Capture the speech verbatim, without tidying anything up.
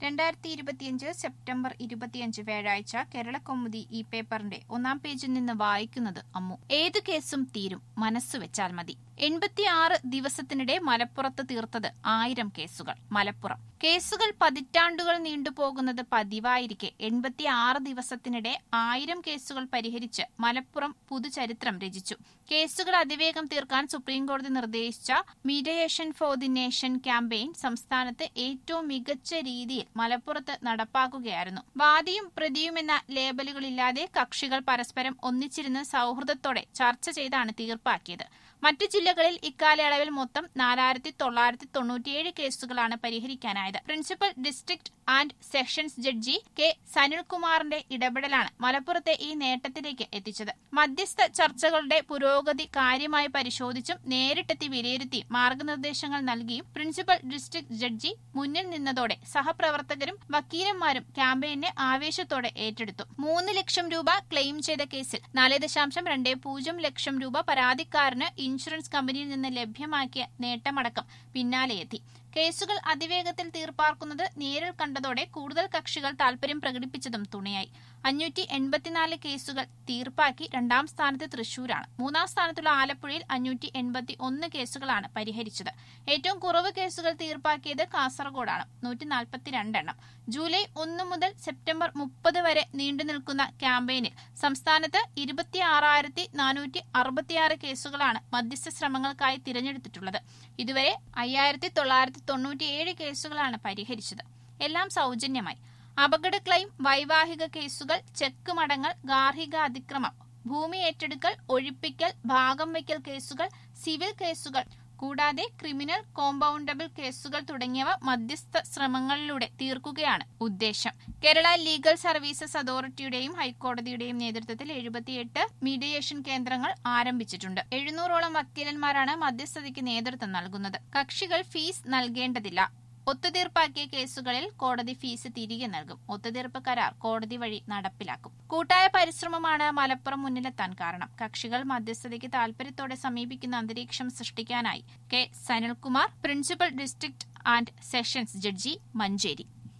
രണ്ടായിരത്തി ഇരുപത്തിയഞ്ച് സെപ്റ്റംബർ ഇരുപത്തിയഞ്ച് വ്യാഴാഴ്ച കേരളകൗമുദി ഈ പേപ്പറിന്റെ ഒന്നാം പേജിൽ നിന്ന് വായിക്കുന്നത് അമ്മു. ഏതു കേസും തീരും, മനസ്സുവെച്ചാൽ മതി. എൺപത്തിയാറ് ദിവസത്തിനിടെ മലപ്പുറത്ത് തീർത്തത് ആയിരം കേസുകൾ. മലപ്പുറം കേസുകൾ പതിറ്റാണ്ടുകൾ നീണ്ടുപോകുന്നത് പതിവായിരിക്കെ എൺപത്തിയാറ് ദിവസത്തിനിടെ ആയിരം കേസുകൾ പരിഹരിച്ച് മലപ്പുറം പുതുചരിത്രം രചിച്ചു. കേസുകൾ അതിവേഗം തീർക്കാൻ സുപ്രീംകോടതി നിർദ്ദേശിച്ച mediation for the nation campaign സംസ്ഥാനത്ത് ഏറ്റവും മികച്ച രീതിയിൽ മലപ്പുറത്ത് നടപ്പാക്കുകയായിരുന്നു. വാദിയും പ്രതിയുമെന്ന ലേബലുകളില്ലാതെ കക്ഷികൾ പരസ്പരം ഒന്നിച്ചിരുന്ന് സൌഹൃദത്തോടെ ചർച്ച ചെയ്താണ് തീർപ്പാക്കിയത്. മറ്റു ജില്ലകളിൽ ഇക്കാലയളവിൽ മൊത്തം നാലായിരത്തി തൊള്ളായിരത്തി തൊണ്ണൂറ്റിയേഴ് കേസുകളാണ് പരിഹരിക്കാനായത്. Principal district and sessions judge K സനിൽകുമാറിന്റെ ഇടപെടലാണ് മലപ്പുറത്തെ ഈ നേട്ടത്തിലേക്ക് എത്തിച്ചത്. മധ്യസ്ഥ ചർച്ചകളുടെ പുരോഗതി കാര്യമായി പരിശോധിച്ചും നേരിട്ടെത്തി വിലയിരുത്തി മാർഗനിർദ്ദേശങ്ങൾ നൽകിയും പ്രിൻസിപ്പൽ ഡിസ്ട്രിക്ട് ജഡ്ജി മുന്നിൽ നിന്നതോടെ സഹപ്രവർത്തകരും വക്കീലന്മാരും ക്യാമ്പയിനെ ആവേശത്തോടെ ഏറ്റെടുത്തു. മൂന്ന് ലക്ഷം രൂപ ക്ലെയിം ചെയ്ത കേസിൽ നാല് ദശാംശം രണ്ട് പൂജ്യം ലക്ഷം രൂപ പരാതിക്കാരന് ഇൻഷുറൻസ് കമ്പനിയിൽ നിന്ന് ലഭ്യമാക്കിയ നേട്ടമടക്കം പിന്നാലെയെത്തി. കേസുകൾ അതിവേഗത്തിൽ തീർപ്പാക്കുന്നത് നേരിൽ കണ്ടതോടെ കൂടുതൽ കക്ഷികൾ താൽപര്യം പ്രകടിപ്പിച്ചതും തുണയായി. അഞ്ഞൂറ്റി എൺപത്തിനാല് കേസുകൾ തീർപ്പാക്കി രണ്ടാം സ്ഥാനത്ത് തൃശൂരാണ്. മൂന്നാം സ്ഥാനത്തുള്ള ആലപ്പുഴയിൽ അഞ്ഞൂറ്റി എൺപത്തി ഒന്ന് കേസുകളാണ് പരിഹരിച്ചത്. ഏറ്റവും കുറവ് കേസുകൾ തീർപ്പാക്കിയത് കാസർഗോഡാണ്, നൂറ്റി നാൽപ്പത്തിരണ്ട് എണ്ണം. ജൂലൈ ഒന്ന് മുതൽ സെപ്റ്റംബർ മുപ്പത് വരെ നീണ്ടുനിൽക്കുന്ന ക്യാമ്പയിനിൽ സംസ്ഥാനത്ത് ഇരുപത്തിയാറായിരത്തി നാനൂറ്റി അറുപത്തിയാറ് കേസുകളാണ് മധ്യസ്ഥ ശ്രമങ്ങൾക്കായി തിരഞ്ഞെടുത്തിട്ടുള്ളത്. ഇതുവരെ അയ്യായിരത്തി തൊള്ളായിരത്തി തൊണ്ണൂറ്റിയേഴ് കേസുകളാണ് പരിഹരിച്ചത്. എല്ലാം സൗജന്യമായി. അപകട ക്ലെയിം, വൈവാഹിക കേസുകൾ, ചെക്ക് മടങ്ങൽ, ഗാർഹിക അതിക്രമം, ഭൂമി ഏറ്റെടുക്കൽ, ഒഴിപ്പിക്കൽ, ഭാഗം വയ്ക്കൽ കേസുകൾ, സിവിൽ കേസുകൾ കൂടാതെ ക്രിമിനൽ കോമ്പൌണ്ടബിൾ കേസുകൾ തുടങ്ങിയവ മധ്യസ്ഥ ശ്രമങ്ങളിലൂടെ തീർക്കുകയാണ് ഉദ്ദേശം. കേരള ലീഗൽ സർവീസസ് അതോറിറ്റിയുടെയും ഹൈക്കോടതിയുടെയും നേതൃത്വത്തിൽ എഴുപത്തിയെട്ട് മീഡിയേഷൻ കേന്ദ്രങ്ങൾ ആരംഭിച്ചിട്ടുണ്ട്. എഴുന്നൂറോളം വക്കീലന്മാരാണ് മധ്യസ്ഥതയ്ക്ക് നേതൃത്വം നൽകുന്നത്. കക്ഷികൾ ഫീസ് നൽകേണ്ടതില്ല. ഒത്തുതീർപ്പാക്കിയ കേസുകളിൽ കോടതി ഫീസ് തിരികെ നൽകും. ഒത്തുതീർപ്പ് കരാർ കോടതി വഴി നടപ്പിലാക്കും. കൂട്ടായ പരിശ്രമമാണ് മലപ്പുറം മുന്നിലെത്താൻ കാരണം. കക്ഷികൾ മധ്യസ്ഥതയ്ക്ക് താൽപര്യത്തോടെ സമീപിക്കുന്ന അന്തരീക്ഷം സൃഷ്ടിക്കാനായി K Sanilkumar, principal district and sessions judge, Manjeri.